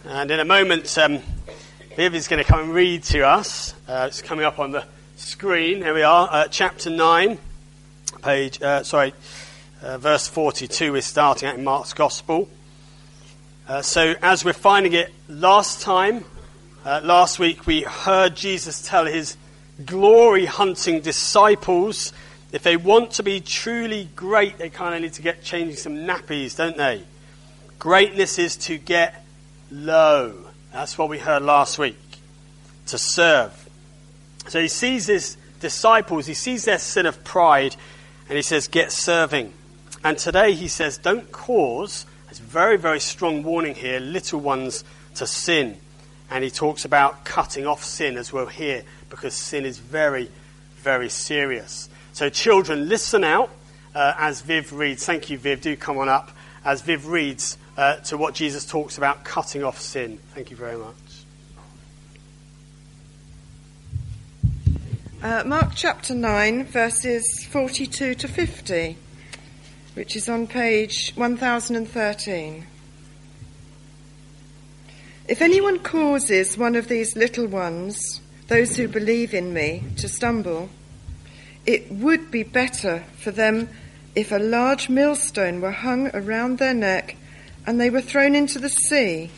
And in a moment, Viv is going to come and read to us. It's coming up on the screen. Here we are, chapter 9, verse 42. We're starting out in Mark's Gospel. So as we're finding it last week we heard Jesus tell his glory-hunting disciples, if they want to be truly great, they kind of need to get changing some nappies, don't they? Greatness is to get low. That's what we heard last week. To serve. So he sees his disciples, he sees their sin of pride, and he says, get serving. And today he says, don't cause, it's a very, very strong warning here, little ones to sin. And he talks about cutting off sin as we'll hear, because sin is very, very serious. So children, listen out as Viv reads. Thank you, Viv. Do come on up. As Viv reads to what Jesus talks about cutting off sin. Thank you very much. Mark chapter 9, verses 42 to 50, which is on page 1013. If anyone causes one of these little ones, those who believe in me, to stumble, it would be better for them if a large millstone were hung around their neck and they were thrown into the sea.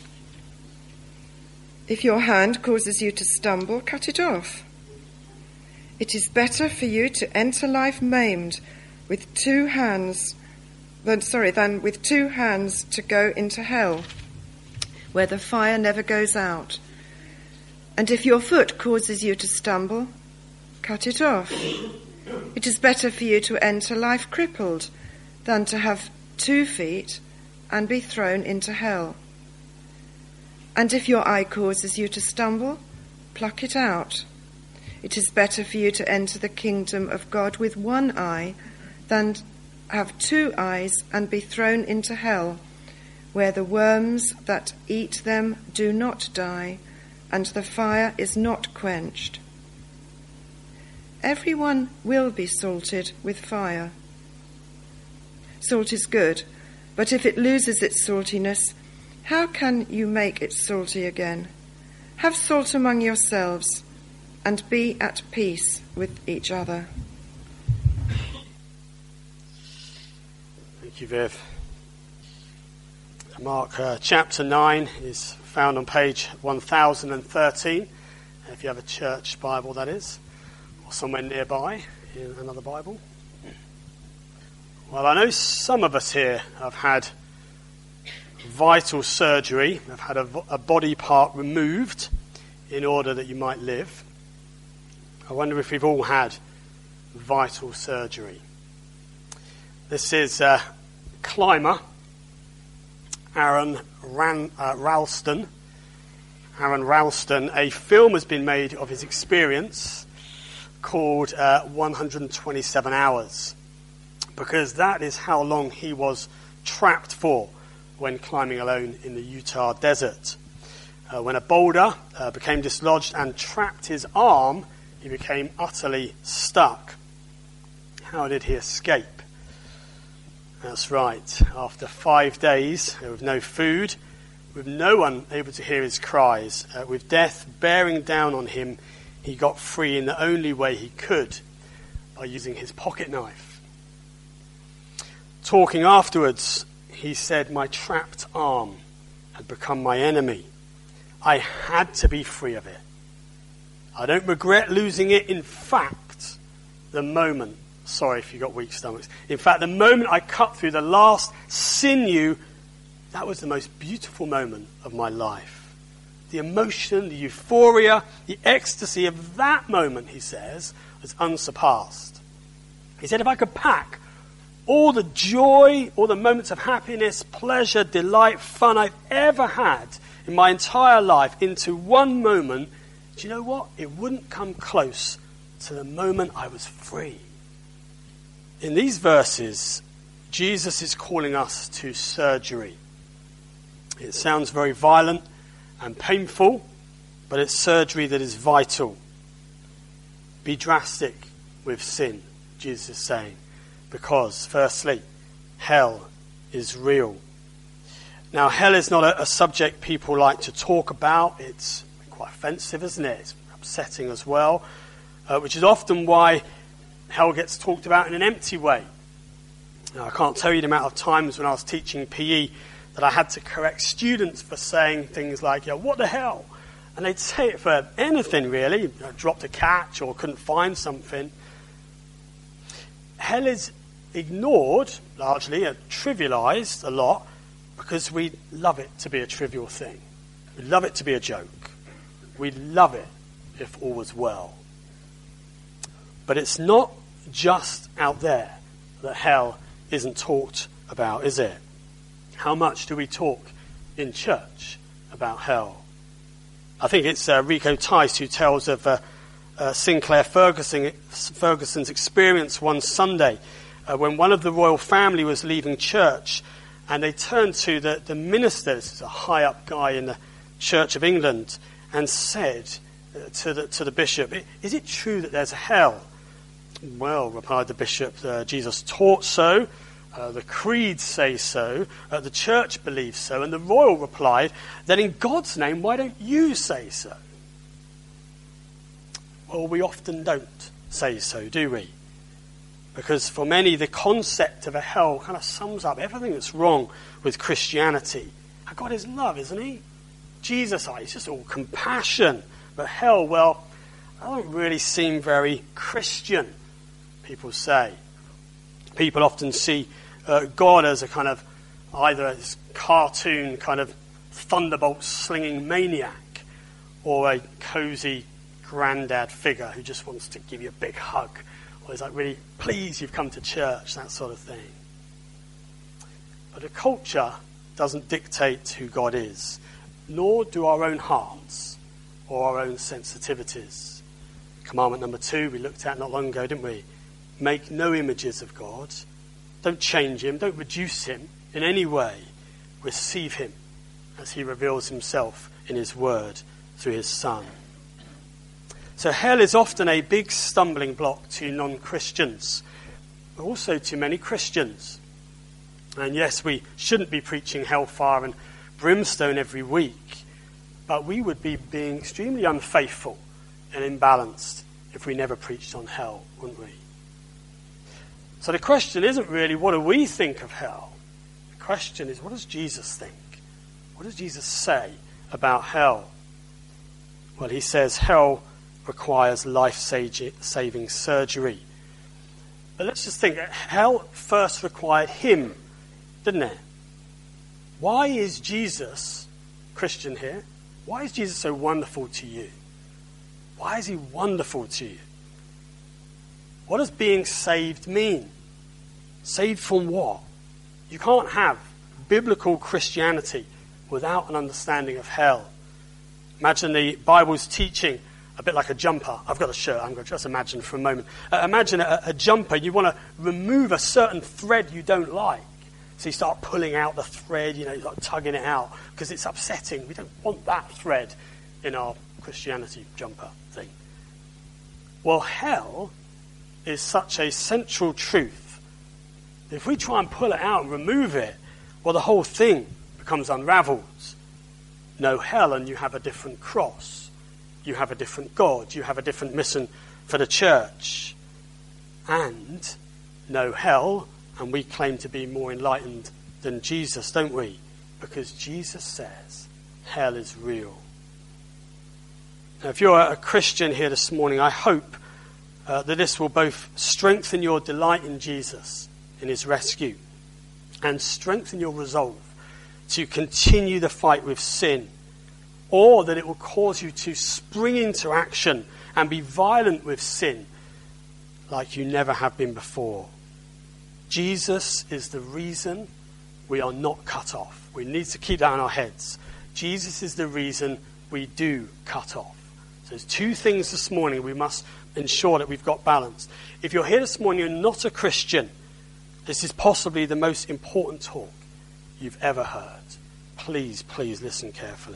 If your hand causes you to stumble, cut it off. It is better for you to enter life maimed with two hands than with two hands to go into hell, where the fire never goes out. And if your foot causes you to stumble, cut it off. It is better for you to enter life crippled than to have 2 feet and be thrown into hell. And if your eye causes you to stumble, pluck it out. It is better for you to enter the kingdom of God with 1 eye than have 2 eyes and be thrown into hell, where the worms that eat them do not die, and the fire is not quenched. Everyone will be salted with fire. Salt is good, but if it loses its saltiness, how can you make it salty again? Have salt among yourselves, and be at peace with each other. Thank you, Viv. Mark chapter 9 is found on page 1013, if you have a church Bible, that is, or somewhere nearby in another Bible. Well, I know some of us here have had vital surgery, have had a body part removed in order that you might live. I wonder if we've all had vital surgery. This is climber Aaron Ralston. Aaron Ralston. A film has been made of his experience called 127 Hours, because that is how long he was trapped for when climbing alone in the Utah desert. When a boulder became dislodged and trapped his arm, he became utterly stuck. How did he escape? That's right. After 5 days, with no food, with no one able to hear his cries, with death bearing down on him, he got free in the only way he could, by using his pocket knife. Talking afterwards, he said, my trapped arm had become my enemy. I had to be free of it. I don't regret losing it. In fact, the moment the moment I cut through the last sinew, that was the most beautiful moment of my life. The emotion, the euphoria, the ecstasy of that moment, he says, was unsurpassed. He said, if I could pack all the joy, all the moments of happiness, pleasure, delight, fun I've ever had in my entire life into one moment, do you know what? It wouldn't come close to the moment I was free. In these verses, Jesus is calling us to surgery. It sounds very violent and painful, but it's surgery that is vital. Be drastic with sin, Jesus is saying, because, firstly, hell is real. Now, hell is not a subject people like to talk about. It's quite offensive, isn't it? It's upsetting as well, which is often why hell gets talked about in an empty way. Now, I can't tell you the amount of times when I was teaching PE that I had to correct students for saying things like, what the hell? And they'd say it for anything, really. Dropped a catch or couldn't find something. Hell is ignored, largely, and trivialized a lot, because we love it to be a trivial thing. We love it to be a joke. We love it if all was well. But it's not just out there that hell isn't talked about, is it? How much do we talk in church about hell? I think it's Rico Tice who tells of Sinclair Ferguson's experience one Sunday when one of the royal family was leaving church, and they turned to the minister, this is a high-up guy in the Church of England, and said to the bishop, "Is it true that there's a hell?" "Well," replied the bishop, "Jesus taught so. The creeds say so, the church believes so," and the royal replied, "Then in God's name, why don't you say so?" Well, we often don't say so, do we? Because for many, the concept of a hell kind of sums up everything that's wrong with Christianity. God is love, isn't he? Jesus, he's just all compassion. But hell, well, that don't really seem very Christian, people say. People often see God as a kind of either a cartoon kind of thunderbolt slinging maniac, or a cozy granddad figure who just wants to give you a big hug, or is like really pleased you've come to church, that sort of thing. But the culture doesn't dictate who God is, nor do our own hearts or our own sensitivities. Commandment number 2 we looked at not long ago, didn't we? Make no images of God. Don't change him. Don't reduce him in any way. Receive him as he reveals himself in his word through his Son. So hell is often a big stumbling block to non-Christians, but also to many Christians. And yes, we shouldn't be preaching hellfire and brimstone every week, but we would be being extremely unfaithful and imbalanced if we never preached on hell, wouldn't we? So the question isn't really, what do we think of hell? The question is, what does Jesus think? What does Jesus say about hell? Well, he says hell requires life-saving surgery. But let's just think, hell first required him, didn't it? Why is Jesus, Christian here, why is Jesus so wonderful to you? Why is he wonderful to you? What does being saved mean? Saved from what? You can't have biblical Christianity without an understanding of hell. Imagine the Bible's teaching a bit like a jumper. I've got a shirt. I'm going to just imagine for a moment. Imagine a jumper. You want to remove a certain thread you don't like. So you start pulling out the thread, you start tugging it out because it's upsetting. We don't want that thread in our Christianity jumper thing. Well, hell is such a central truth. If we try and pull it out and remove it, well, the whole thing becomes unraveled. No hell, and you have a different cross. You have a different God. You have a different mission for the church. And no hell, and we claim to be more enlightened than Jesus, don't we? Because Jesus says hell is real. Now, if you're a Christian here this morning, I hope that this will both strengthen your delight in Jesus, in his rescue, and strengthen your resolve to continue the fight with sin, or that it will cause you to spring into action and be violent with sin like you never have been before. Jesus is the reason we are not cut off. We need to keep that in our heads. Jesus is the reason we do cut off. So there's two things this morning we must ensure that we've got balance. If you're here this morning and you're not a Christian, this is possibly the most important talk you've ever heard. Please, please listen carefully.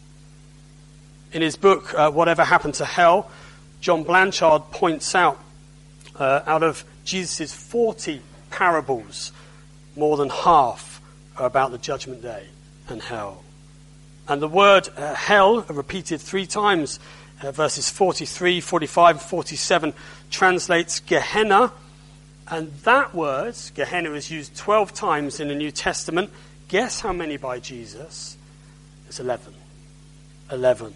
In his book, Whatever Happened to Hell, John Blanchard points out of Jesus' 40 parables, more than half are about the judgment day and hell. And the word hell, repeated 3 times, verses 43, 45, and 47, translates Gehenna. And that word, Gehenna, is used 12 times in the New Testament. Guess how many by Jesus? It's 11. 11.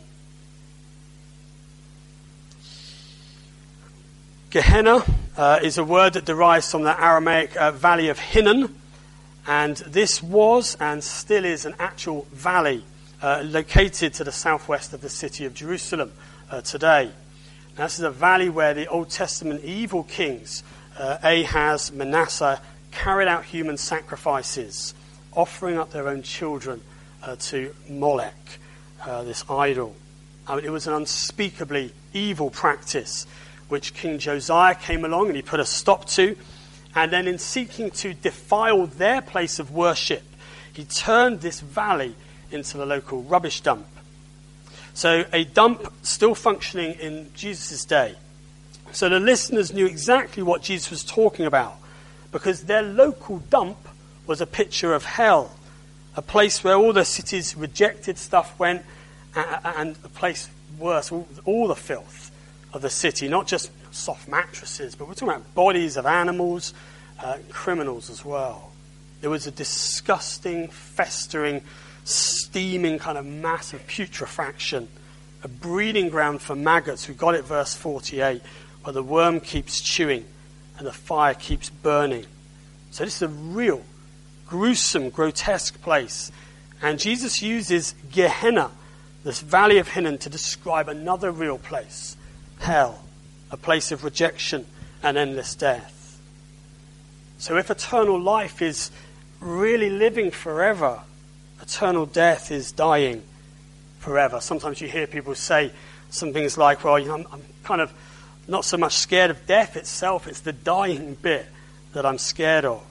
Gehenna is a word that derives from the Aramaic valley of Hinnom. And this was and still is an actual valley located to the southwest of the city of Jerusalem today. Now, this is a valley where the Old Testament evil kings, Ahaz, Manasseh, carried out human sacrifices, offering up their own children to Molech, this idol. It was an unspeakably evil practice which King Josiah came along and he put a stop to. And then in seeking to defile their place of worship, he turned this valley into the local rubbish dump. So a dump still functioning in Jesus' day. So the listeners knew exactly what Jesus was talking about, because their local dump was a picture of hell, a place where all the city's rejected stuff went, and a place worse, all the filth of the city, not just soft mattresses, but we're talking about bodies of animals, criminals as well. There was a disgusting, festering, steaming kind of mass of putrefaction, a breeding ground for maggots. We've got it, verse 48, where the worm keeps chewing and the fire keeps burning. So this is a real, gruesome, grotesque place. And Jesus uses Gehenna, this valley of Hinnom, to describe another real place, hell, a place of rejection and endless death. So if eternal life is really living forever, eternal death is dying forever. Sometimes you hear people say some things like, well, I'm kind of not so much scared of death itself, it's the dying bit that I'm scared of.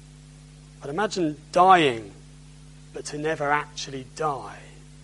But imagine dying, but to never actually die.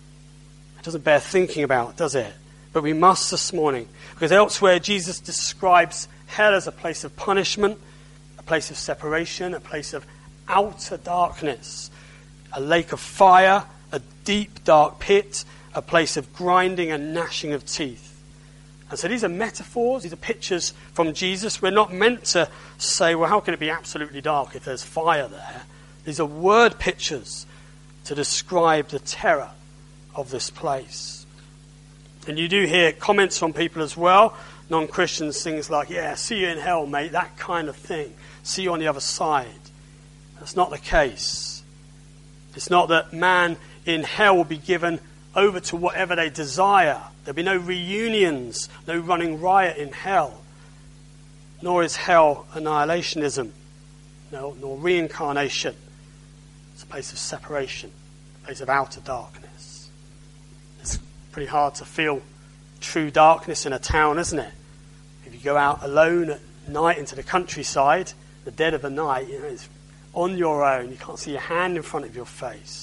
It doesn't bear thinking about, does it? But we must this morning, because elsewhere Jesus describes hell as a place of punishment, a place of separation, a place of outer darkness, a lake of fire, a deep dark pit, a place of grinding and gnashing of teeth. And so these are metaphors, these are pictures from Jesus. We're not meant to say, well, how can it be absolutely dark if there's fire there? These are word pictures to describe the terror of this place. And you do hear comments from people as well, non-Christians, things like, yeah, see you in hell, mate, that kind of thing. See you on the other side. That's not the case. It's not that man in hell will be given over to whatever they desire. There'll be no reunions, no running riot in hell. Nor is hell annihilationism, nor reincarnation. It's a place of separation, a place of outer darkness. It's pretty hard to feel true darkness in a town, isn't it? If you go out alone at night into the countryside, the dead of the night, it's on your own. You can't see a hand in front of your face.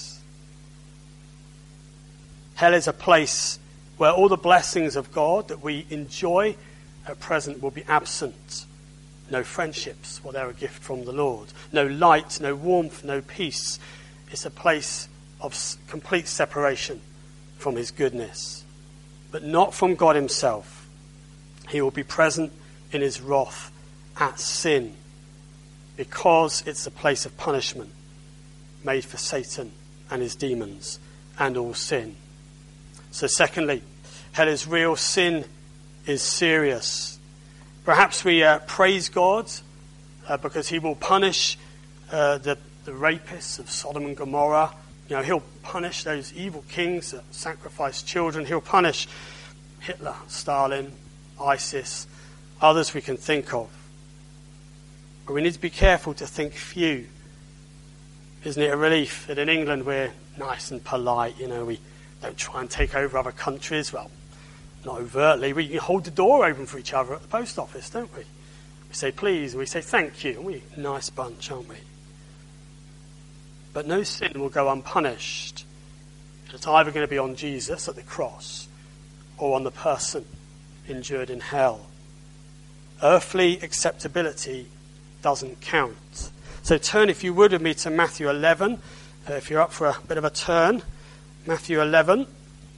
Hell is a place where all the blessings of God that we enjoy at present will be absent. No friendships, well, they're a gift from the Lord. No light, no warmth, no peace. It's a place of complete separation from his goodness, but not from God himself. He will be present in his wrath at sin, because it's a place of punishment made for Satan and his demons and all sin. So secondly, hell is real, sin is serious. Perhaps we praise God because he will punish the rapists of Sodom and Gomorrah. He'll punish those evil kings that sacrifice children. He'll punish Hitler, Stalin, ISIS, others we can think of. But we need to be careful to think few. Isn't it a relief that in England we're nice and polite? We don't try and take over other countries. Well, not overtly. We hold the door open for each other at the post office, don't we? We say please, and we say thank you. We're a nice bunch, aren't we? But no sin will go unpunished. It's either going to be on Jesus at the cross or on the person endured in hell. Earthly acceptability doesn't count. So turn, if you would, with me to Matthew 11, If you're up for a bit of a turn, Matthew 11,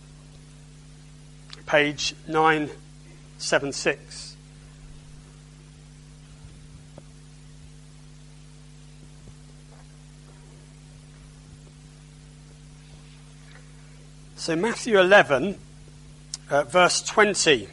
page 976. So Matthew 11, verse 20.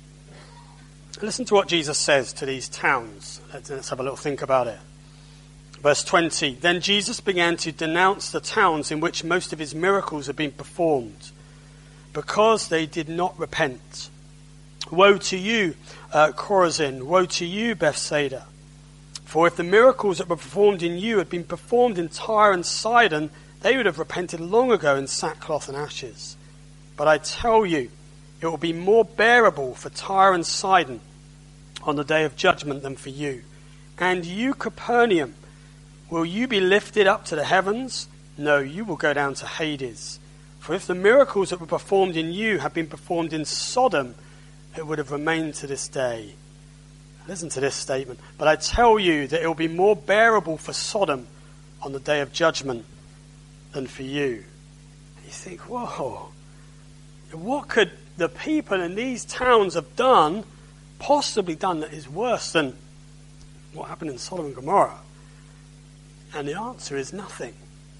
Listen to what Jesus says to these towns. Let's have a little think about it. Verse 20. Then Jesus began to denounce the towns in which most of his miracles had been performed, because they did not repent. Woe to you, Chorazin! Woe to you, Bethsaida! For if the miracles that were performed in you had been performed in Tyre and Sidon, they would have repented long ago in sackcloth and ashes. But I tell you, it will be more bearable for Tyre and Sidon on the day of judgment than for you. And you, Capernaum, will you be lifted up to the heavens? No, you will go down to Hades. For if the miracles that were performed in you had been performed in Sodom, it would have remained to this day. Listen to this statement. But I tell you that it will be more bearable for Sodom on the day of judgment than for you. And you think, whoa, what could the people in these towns have possibly done that is worse than what happened in Sodom and Gomorrah? And the answer is nothing.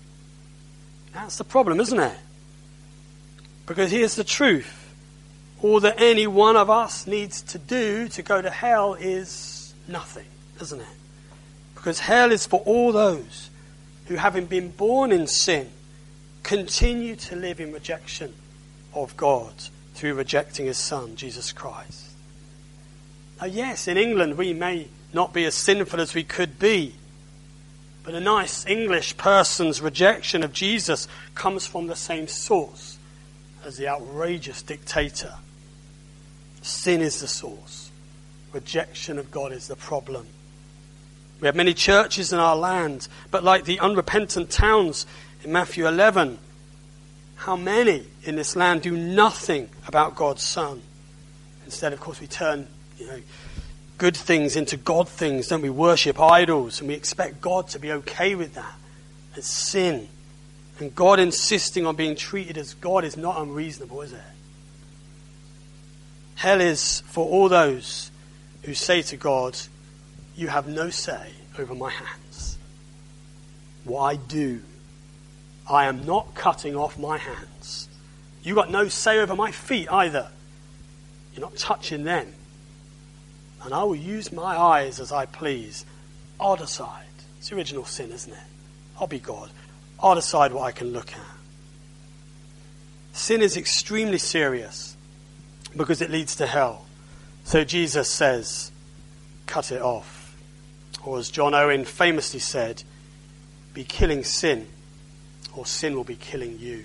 That's the problem, isn't it? Because here's the truth. All that any one of us needs to do to go to hell is nothing, isn't it? Because hell is for all those who, having been born in sin, continue to live in rejection of God through rejecting his Son, Jesus Christ. Now, yes, in England we may not be as sinful as we could be, but a nice English person's rejection of Jesus comes from the same source as the outrageous dictator. Sin is the source. Rejection of God is the problem. We have many churches in our land, but like the unrepentant towns in Matthew 11, how many in this land do nothing about God's Son? Instead, of course, we turn, good things into God things, don't we? Worship idols, and we expect God to be okay with that. It's sin. And God insisting on being treated as God is not unreasonable, is it? Hell is for all those who say to God, you have no say over my hands. What I do, I am not cutting off my hands. You got no say over my feet either. You're not touching them. And I will use my eyes as I please. I'll decide. It's the original sin, isn't it? I'll be God. I'll decide what I can look at. Sin is extremely serious because it leads to hell. So Jesus says, cut it off. Or as John Owen famously said, be killing sin, or sin will be killing you.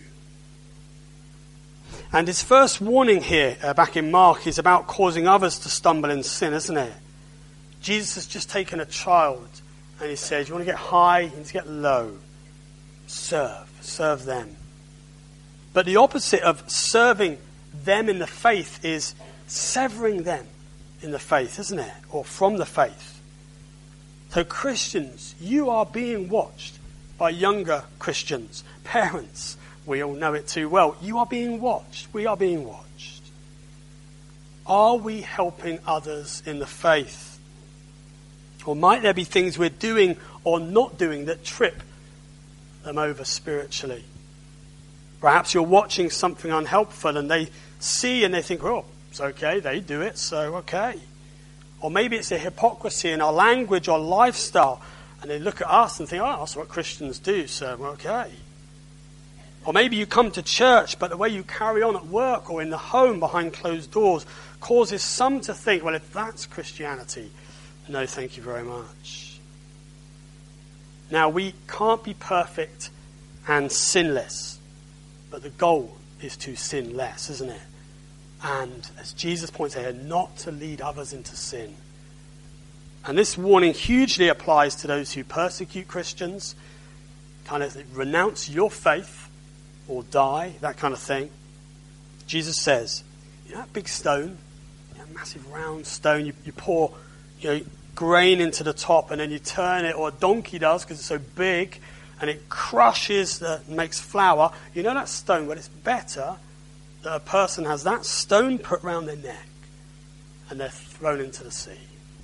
And his first warning here, back in Mark, is about causing others to stumble in sin, isn't it? Jesus has just taken a child and he says, you want to get high, you need to get low. Serve them. But the opposite of serving them in the faith is severing them in the faith, isn't it? Or from the faith. So Christians, you are being watched by younger Christians. Parents, we all know it too well. You are being watched. We are being watched. Are we helping others in the faith? Or might there be things we're doing or not doing that trip them over spiritually? Perhaps you're watching something unhelpful and they see and they think, oh, it's okay, they do it, so okay. Or maybe it's a hypocrisy in our language or lifestyle and they look at us and think, oh, that's what Christians do, so okay. Or maybe you come to church, but the way you carry on at work or in the home behind closed doors causes some to think, well, if that's Christianity, no, thank you very much. Now, we can't be perfect and sinless, but the goal is to sin less, isn't it? And as Jesus points out, not to lead others into sin. And this warning hugely applies to those who persecute Christians, kind of renounce your faith, or die, that kind of thing. Jesus says, that big stone, that massive round stone, you pour grain into the top and then you turn it, or a donkey does because it's so big, and it crushes, makes flour. You know that stone? Well, it's better that a person has that stone put round their neck and they're thrown into the sea.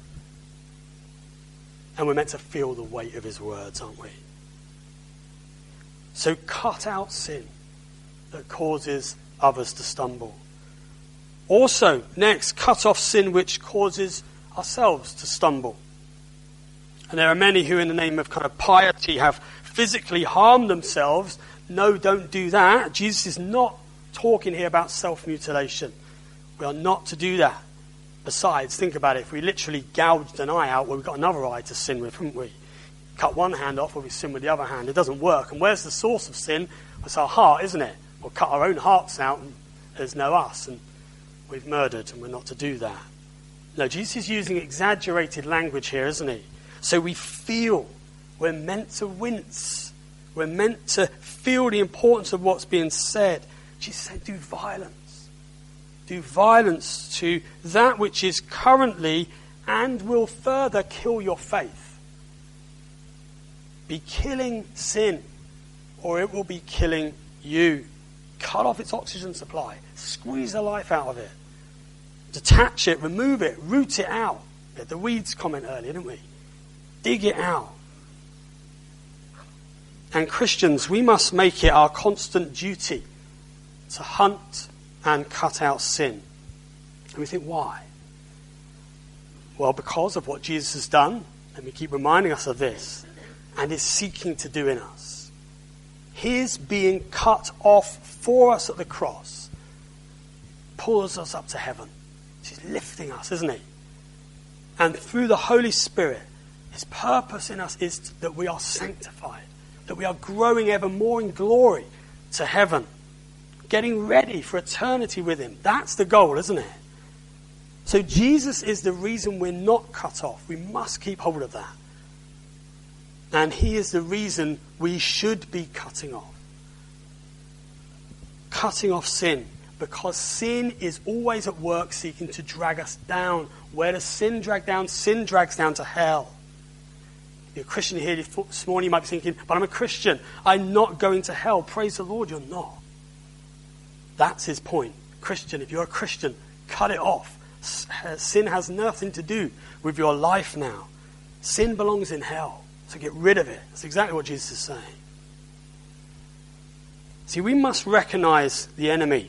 And we're meant to feel the weight of his words, aren't we? So cut out sin that causes others to stumble. Also, next, cut off sin which causes ourselves to stumble. And there are many who in the name of kind of piety have physically harmed themselves. No, don't do that. Jesus is not talking here about self-mutilation. We are not to do that. Besides, think about it. If we literally gouged an eye out, well, we've got another eye to sin with, haven't we? Cut one hand off, or we sin with the other hand. It doesn't work. And where's the source of sin? It's our heart, isn't it? We'll cut our own hearts out, and there's no us, and we've murdered, and we're not to do that. No, Jesus is using exaggerated language here, isn't he? So we feel. We're meant to wince. We're meant to feel the importance of what's being said. Jesus said, do violence. Do violence to that which is currently and will further kill your faith. Be killing sin, or it will be killing you. Cut off its oxygen supply. Squeeze the life out of it. Detach it, remove it, root it out. We had the weeds comment earlier, didn't we? Dig it out. And Christians, we must make it our constant duty to hunt and cut out sin. And we think, why? Well, because of what Jesus has done, and we keep reminding us of this, and is seeking to do in us. His being cut off for us at the cross pulls us up to heaven. He's lifting us, isn't he? And through the Holy Spirit, his purpose in us is that we are sanctified, that we are growing ever more in glory to heaven, getting ready for eternity with him. That's the goal, isn't it? So Jesus is the reason we're not cut off. We must keep hold of that. And he is the reason we should be cutting off. Cutting off sin. Because sin is always at work seeking to drag us down. Where does sin drag down? Sin drags down to hell. You're a Christian here this morning, you might be thinking, but I'm a Christian. I'm not going to hell. Praise the Lord, you're not. That's his point. Christian, if you're a Christian, cut it off. Sin has nothing to do with your life now. Sin belongs in hell. So get rid of it. That's exactly what Jesus is saying. See, we must recognize the enemy.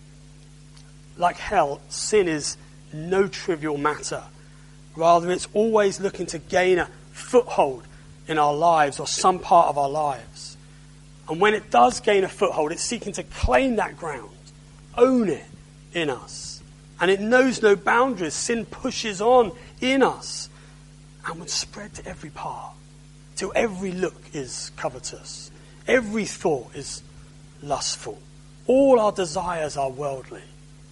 Like hell, sin is no trivial matter. Rather, it's always looking to gain a foothold in our lives or some part of our lives. And when it does gain a foothold, it's seeking to claim that ground, own it in us. And it knows no boundaries. Sin pushes on in us and would spread to every part, till every look is covetous, every thought is lustful, all our desires are worldly.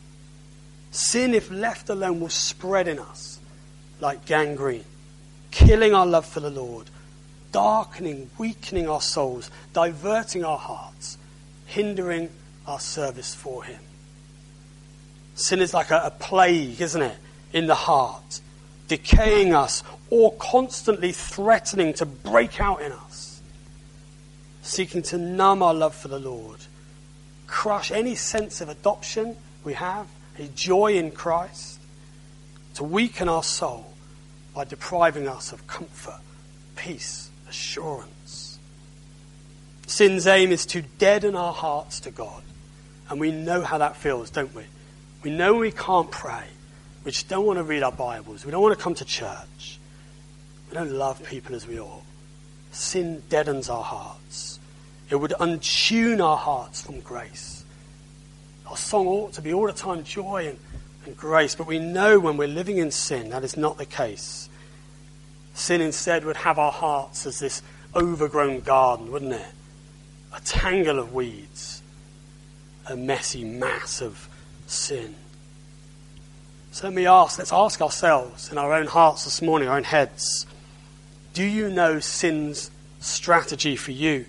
Sin, if left alone, will spread in us like gangrene, killing our love for the Lord, darkening, weakening our souls, diverting our hearts, hindering our service for him. Sin is like a plague, isn't it, in the heart, decaying us or constantly threatening to break out in us, seeking to numb our love for the Lord, crush any sense of adoption we have, a joy in Christ, to weaken our soul by depriving us of comfort, peace, assurance. Sin's aim is to deaden our hearts to God. And we know how that feels, don't we? We know we can't pray. We just don't want to read our Bibles. We don't want to come to church. We don't love people as we ought. Sin deadens our hearts. It would untune our hearts from grace. Our song ought to be all the time joy and grace, but we know when we're living in sin, that is not the case. Sin instead would have our hearts as this overgrown garden, wouldn't it? A tangle of weeds, a messy mass of sin. So let's ask ourselves in our own hearts this morning, our own heads, do you know sin's strategy for you?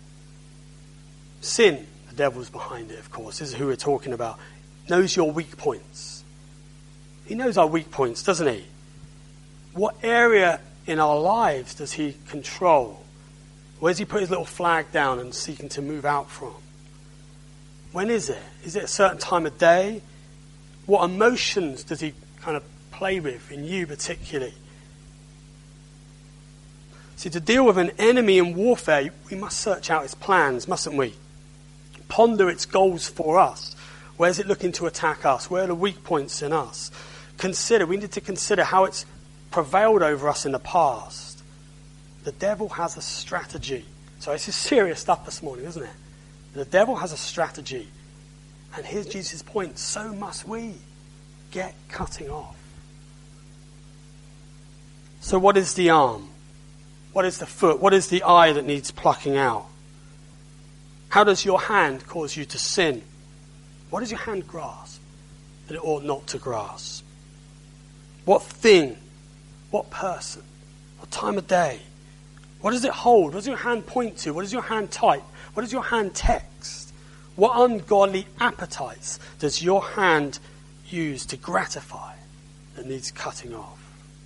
Sin, the devil's behind it, of course, this is who we're talking about, knows your weak points. He knows our weak points, doesn't he? What area in our lives does he control? Where's he put his little flag down and seeking to move out from? When is it? Is it a certain time of day? What emotions does he kind of play with in you particularly? See, to deal with an enemy in warfare, we must search out its plans, mustn't we? Ponder its goals for us. Where's it looking to attack us? Where are the weak points in us? We need to consider how it's prevailed over us in the past. The devil has a strategy. So this is serious stuff this morning, isn't it? The devil has a strategy. And here's Jesus' point. So must we. Get cutting off. So what is the arm? What is the foot? What is the eye that needs plucking out? How does your hand cause you to sin? What does your hand grasp that it ought not to grasp? What thing? What person? What time of day? What does it hold? What does your hand point to? What does your hand type? What does your hand text? What ungodly appetites does your hand use to gratify that needs cutting off?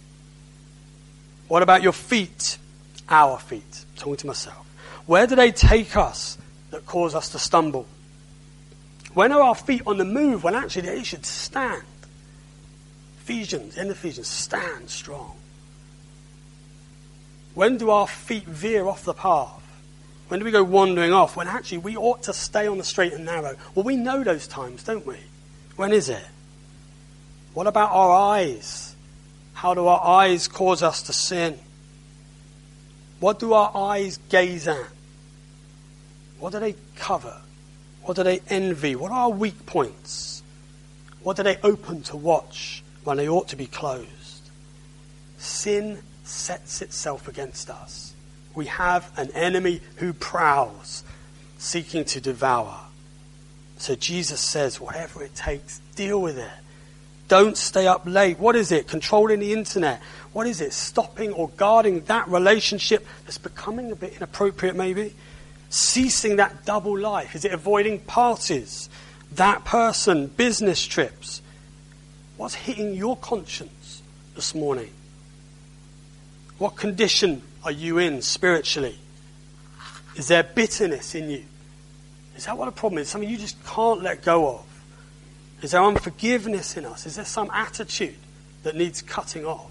What about your feet? Our feet. I'm talking to myself. Where do they take us that cause us to stumble? When are our feet on the move when actually they should stand? Ephesians, stand strong. When do our feet veer off the path? When do we go wandering off? When actually we ought to stay on the straight and narrow. Well, we know those times, don't we? When is it? What about our eyes? How do our eyes cause us to sin? What do our eyes gaze at? What do they cover? What do they envy? What are our weak points? What do they open to watch when they ought to be closed? Sin sets itself against us. We have an enemy who prowls, seeking to devour. So Jesus says, whatever it takes, deal with it. Don't stay up late. What is it? Controlling the internet. What is it? Stopping or guarding that relationship that's becoming a bit inappropriate maybe? Ceasing that double life. Is it avoiding parties? That person, business trips? What's hitting your conscience this morning? What condition are you in spiritually? Is there bitterness in you? Is that what the problem is? Something you just can't let go of? Is there unforgiveness in us? Is there some attitude that needs cutting off?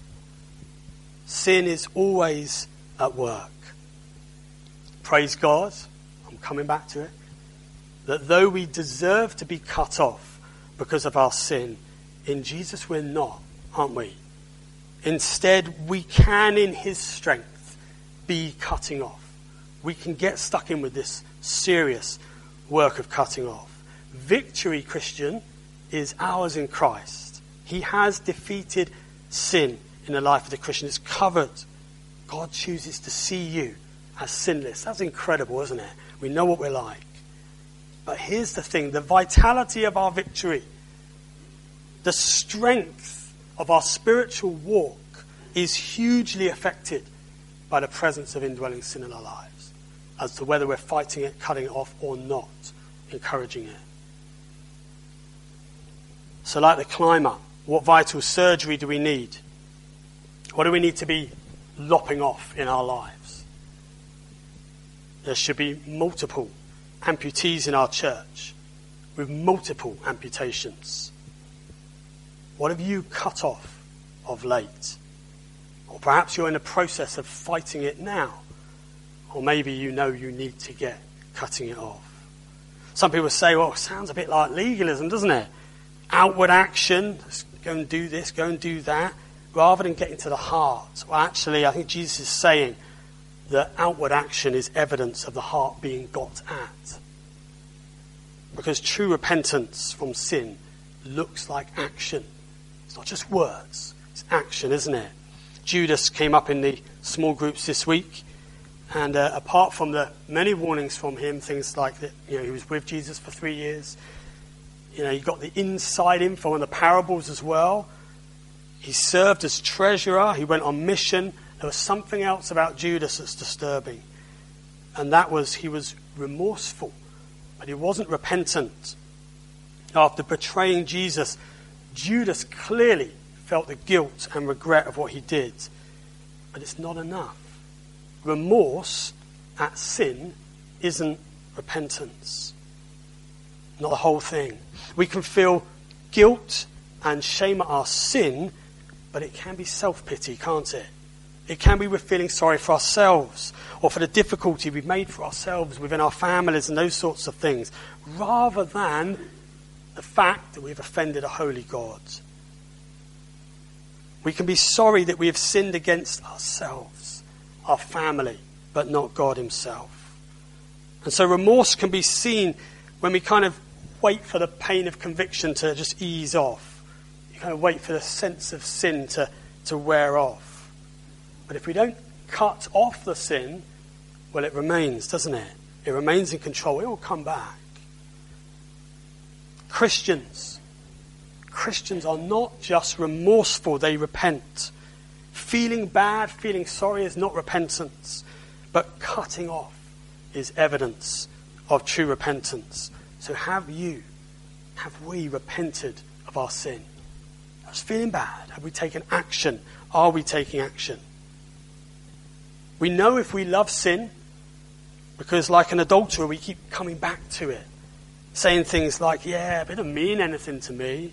Sin is always at work. Praise God, I'm coming back to it, that though we deserve to be cut off because of our sin, in Jesus we're not, aren't we? Instead, we can, in his strength, be cutting off. We can get stuck in with this serious work of cutting off. Victory, Christian, is ours in Christ. He has defeated sin in the life of the Christian. It's covered. God chooses to see you as sinless. That's incredible, isn't it? We know what we're like. But here's the thing. The vitality of our victory, the strength of our spiritual walk is hugely affected by the presence of indwelling sin in our lives as to whether we're fighting it, cutting it off, or not encouraging it. So like the climber, what vital surgery do we need? What do we need to be lopping off in our lives? There should be multiple amputees in our church with multiple amputations. What have you cut off of late? Or perhaps you're in the process of fighting it now. Or maybe you know you need to get cutting it off. Some people say, well, it sounds a bit like legalism, doesn't it? Outward action, let's go and do this, go and do that, rather than getting to the heart. Well, actually, I think Jesus is saying that outward action is evidence of the heart being got at. Because true repentance from sin looks like action. It's not just words, it's action, isn't it? Judas came up in the small groups this week, and apart from the many warnings from him, things like that, he was with Jesus for 3 years. He got the inside info on the parables as well. He served as treasurer. He went on mission. There was something else about Judas that's disturbing, and that was he was remorseful, but he wasn't repentant. After betraying Jesus, Judas clearly felt the guilt and regret of what he did. But it's not enough. Remorse at sin isn't repentance. Not the whole thing. We can feel guilt and shame at our sin, but it can be self-pity, can't it? It can be we're feeling sorry for ourselves or for the difficulty we've made for ourselves within our families and those sorts of things, rather than the fact that we've offended a holy God. We can be sorry that we have sinned against ourselves, our family, but not God himself. And so remorse can be seen when we kind of wait for the pain of conviction to just ease off. You kind of wait for the sense of sin to wear off. But if we don't cut off the sin, well, it remains, doesn't it? It remains in control. It will come back. Christians are not just remorseful, they repent. Feeling bad, feeling sorry is not repentance, but cutting off is evidence of true repentance. So have we repented of our sin? I was feeling bad. Have we taken action? Are we taking action? We know if we love sin, because like an adulterer, we keep coming back to it, saying things like, yeah, but it doesn't mean anything to me.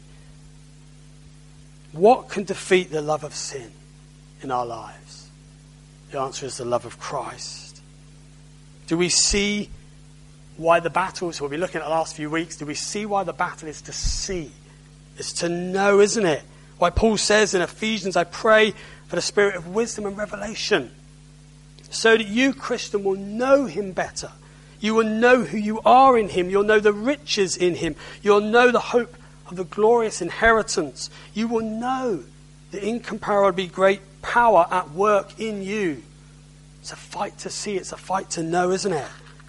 What can defeat the love of sin in our lives? The answer is the love of Christ. Do we see why the battle, so we'll be looking at the last few weeks, do we see why the battle is to see? It's to know, isn't it? Why Paul says in Ephesians, I pray for the spirit of wisdom and revelation, so that you, Christian, will know him better. You will know who you are in him. You'll know the riches in him. You'll know the hope of the glorious inheritance. You will know the incomparably great power at work in you. It's a fight to see. It's a fight to know, isn't it?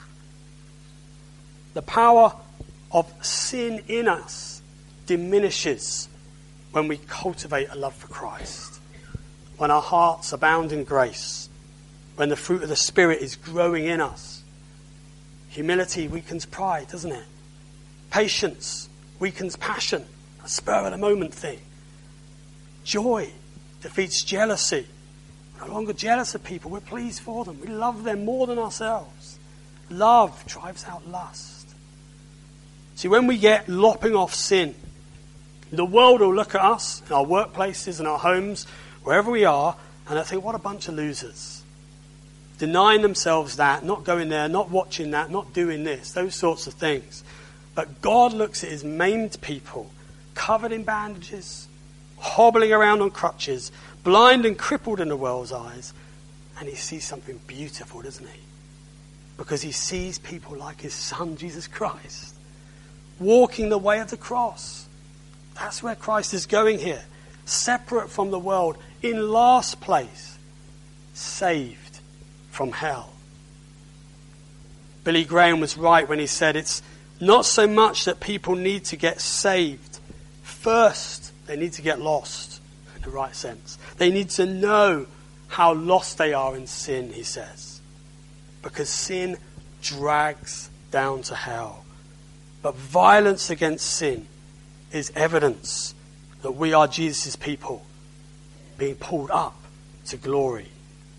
The power of sin in us diminishes when we cultivate a love for Christ. When our hearts abound in grace. When the fruit of the Spirit is growing in us. Humility weakens pride, doesn't it? Patience weakens passion. A spur of the moment thing. Joy defeats jealousy. We're no longer jealous of people. We're pleased for them. We love them more than ourselves. Love drives out lust. See, when we get lopping off sin, the world will look at us, in our workplaces, in our homes, wherever we are, and they'll think, what a bunch of losers. Denying themselves that, not going there, not watching that, not doing this, those sorts of things. But God looks at his maimed people, covered in bandages, hobbling around on crutches, blind and crippled in the world's eyes, and he sees something beautiful, doesn't he? Because he sees people like his son, Jesus Christ, walking the way of the cross. That's where Christ is going here. Separate from the world, in last place, saved from hell. Billy Graham was right when he said it's not so much that people need to get saved. First, they need to get lost, in the right sense. They need to know how lost they are in sin, he says. Because sin drags down to hell. But violence against sin is evidence that we are Jesus' people being pulled up to glory.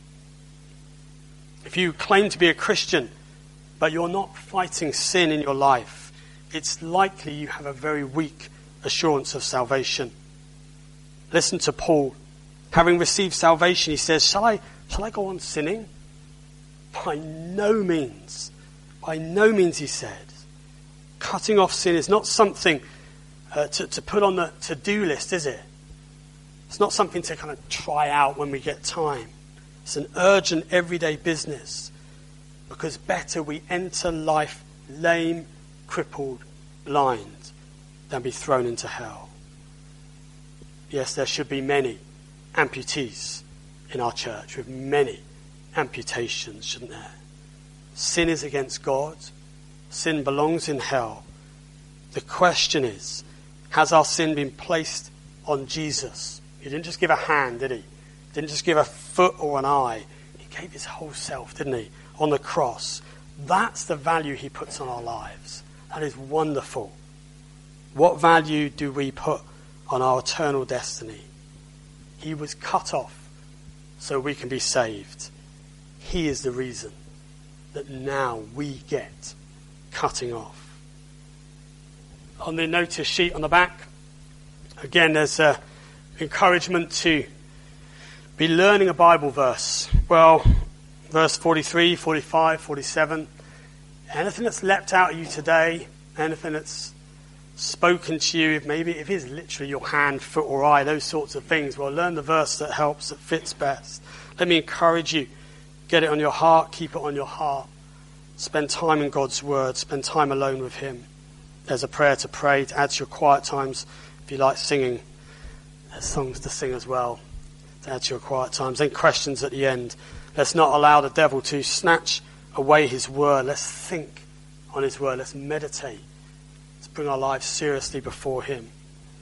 If you claim to be a Christian, but you're not fighting sin in your life, it's likely you have a very weak assurance of salvation. Listen to Paul. Having received salvation, he says, Shall I go on sinning? By no means. By no means, he said. Cutting off sin is not something to put on the to-do list, is it? It's not something to kind of try out when we get time. It's an urgent everyday business, because better we enter life lame, crippled, blind, than be thrown into hell. Yes, there should be many amputees in our church, with many amputations, shouldn't there? Sin is against God. Sin belongs in hell. The question is, has our sin been placed on Jesus? He didn't just give a hand, did he? Didn't just give a foot or an eye. He gave his whole self, didn't he? On the cross. That's the value he puts on our lives. That is wonderful. What value do we put on our eternal destiny? He was cut off so we can be saved. He is the reason that now we get cutting off. On the notice sheet on the back, again, there's encouragement to be learning a Bible verse. Well, verse 43, 45, 47, anything that's leapt out at you today, anything that's spoken to you, if it is literally your hand, foot or eye, those sorts of things, well, learn the verse that helps, that fits best. Let me encourage you. Get it on your heart, keep it on your heart. Spend time in God's word, spend time alone with him. There's a prayer to pray, to add to your quiet times. If you like singing, there's songs to sing as well, to add to your quiet times. Then questions at the end. Let's not allow the devil to snatch away his word. Let's think on his word. Let's meditate. Let's bring our lives seriously before him.